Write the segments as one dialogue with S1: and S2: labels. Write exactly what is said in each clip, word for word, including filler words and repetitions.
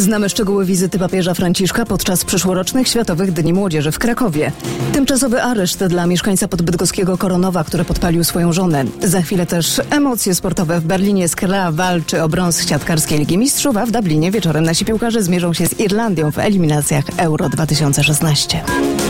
S1: Znamy szczegóły wizyty papieża Franciszka podczas przyszłorocznych Światowych Dni Młodzieży w Krakowie. Tymczasowy areszt dla mieszkańca podbydgoskiego Koronowa, który podpalił swoją żonę. Za chwilę też emocje sportowe w Berlinie. Skra walczy o brąz siatkarskiej Ligi Mistrzów, a w Dublinie wieczorem nasi piłkarze zmierzą się z Irlandią w eliminacjach Euro dwa tysiące szesnaście.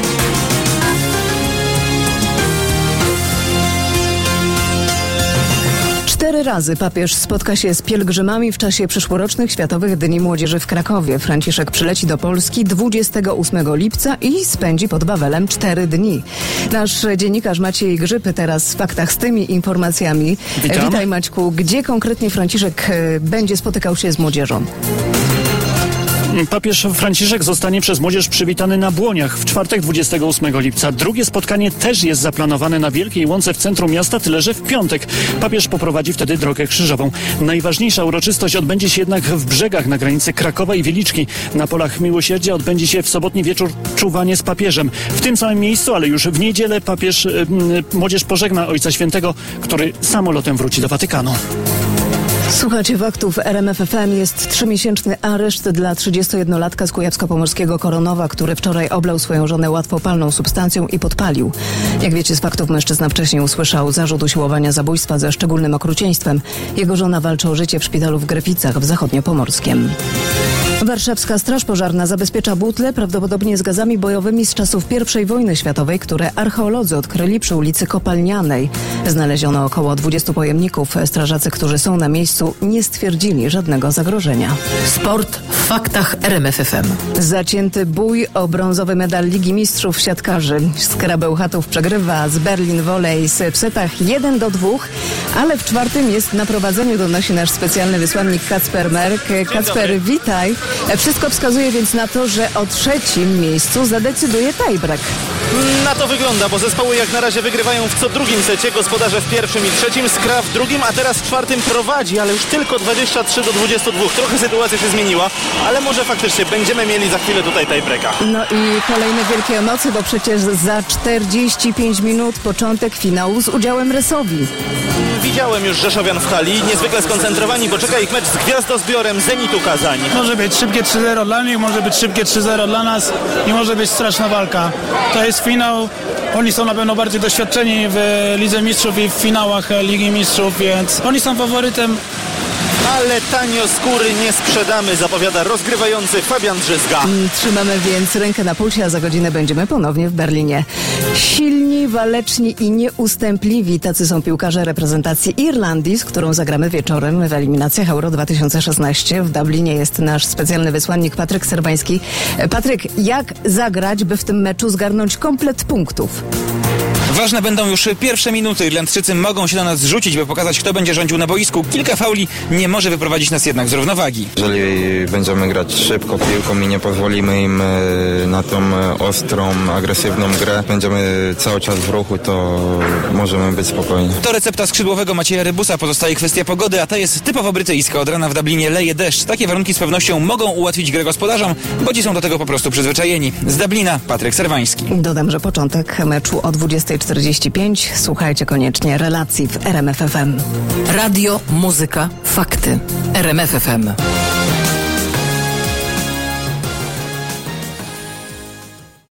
S1: Cztery razy papież spotka się z pielgrzymami w czasie przyszłorocznych Światowych Dni Młodzieży w Krakowie. Franciszek przyleci do Polski dwudziestego ósmego lipca i spędzi pod Wawelem cztery dni. Nasz dziennikarz Maciej Grzyb teraz w faktach z tymi informacjami.
S2: Witam.
S1: Witaj, Maćku. Gdzie konkretnie Franciszek będzie spotykał się z młodzieżą?
S2: Papież Franciszek zostanie przez młodzież przywitany na Błoniach w czwartek dwudziestego ósmego lipca. Drugie spotkanie też jest zaplanowane na Wielkiej Łące w centrum miasta, tyle że w piątek. Papież poprowadzi wtedy drogę krzyżową. Najważniejsza uroczystość odbędzie się jednak w Brzegach na granicy Krakowa i Wieliczki. Na Polach Miłosierdzia odbędzie się w sobotni wieczór czuwanie z papieżem. W tym samym miejscu, ale już w niedzielę papież, yy, młodzież pożegna Ojca Świętego, który samolotem wróci do Watykanu.
S1: Słuchajcie faktów R M F F M. Jest trzymiesięczny areszt dla trzydziestojednolatka z kujawsko-pomorskiego Koronowa, który wczoraj oblał swoją żonę łatwopalną substancją i podpalił. Jak wiecie z faktów, mężczyzna wcześniej usłyszał zarzut usiłowania zabójstwa ze szczególnym okrucieństwem. Jego żona walczy o życie w szpitalu w Gryficach w zachodniopomorskiem. Warszawska Straż Pożarna zabezpiecza butle, prawdopodobnie z gazami bojowymi z czasów pierwszej wojny światowej, które archeolodzy odkryli przy ulicy Kopalnianej. Znaleziono około dwudziestu pojemników. Strażacy, którzy są na miejscu, nie stwierdzili żadnego zagrożenia.
S3: Sport w faktach R M F F M.
S1: Zacięty bój o brązowy medal Ligi Mistrzów siatkarzy. Skra Bełchatów przegrywa z Berlin Volleys w setach jeden do dwóch, ale w czwartym jest na prowadzeniu, donosi nasz specjalny wysłannik Kacper Merk. Kacper, witaj. Wszystko wskazuje więc na to, że o trzecim miejscu zadecyduje tiebreak.
S4: Na to wygląda, bo zespoły jak na razie wygrywają w co drugim secie. Gospodarze w pierwszym i trzecim, Skra w drugim, a teraz w czwartym prowadzi, ale już tylko dwadzieścia trzy do dwudziestu dwóch. Trochę sytuacja się zmieniła, ale może faktycznie będziemy mieli za chwilę tutaj tiebreaka.
S1: No i kolejne wielkie emocje, bo przecież za czterdzieści pięć minut początek finału z udziałem Resowi.
S4: Widziałem już Rzeszowian w hali, niezwykle skoncentrowani, bo czeka ich mecz z gwiazdozbiorem Zenitu Kazań.
S5: Może być szybkie trzy zero dla nich, może być szybkie trzy zero dla nas i może być straszna walka. To jest finał, oni są na pewno bardziej doświadczeni w Lidze Mistrzów i w finałach Ligi Mistrzów, więc oni są faworytem.
S4: Ale tanio skóry nie sprzedamy, zapowiada rozgrywający Fabian Drzyzga.
S1: Trzymamy więc rękę na pulsie, a za godzinę będziemy ponownie w Berlinie. Silni, waleczni i nieustępliwi, tacy są piłkarze reprezentacji Irlandii, z którą zagramy wieczorem w eliminacjach Euro dwa tysiące szesnaście. W Dublinie jest nasz specjalny wysłannik Patryk Serbański. Patryk, jak zagrać, by w tym meczu zgarnąć komplet punktów?
S6: Ważne będą już pierwsze minuty. Irlandczycy mogą się na nas zrzucić, by pokazać, kto będzie rządził na boisku. Kilka fauli nie może wyprowadzić nas jednak z równowagi.
S7: Jeżeli będziemy grać szybko piłką i nie pozwolimy im na tą ostrą, agresywną grę, będziemy cały czas w ruchu, to możemy być spokojni.
S6: To recepta skrzydłowego Macieja Rybusa. Pozostaje kwestia pogody, a ta jest typowo brytyjska. Od rana w Dublinie leje deszcz. Takie warunki z pewnością mogą ułatwić grę gospodarzom, bo ci są do tego po prostu przyzwyczajeni. Z Dublina Patryk Serwański.
S1: Dodam, że początek meczu o dwudziestej czterdzieści pięć. Słuchajcie koniecznie relacji w R M F F M.
S3: Radio, muzyka, fakty. R M F F M.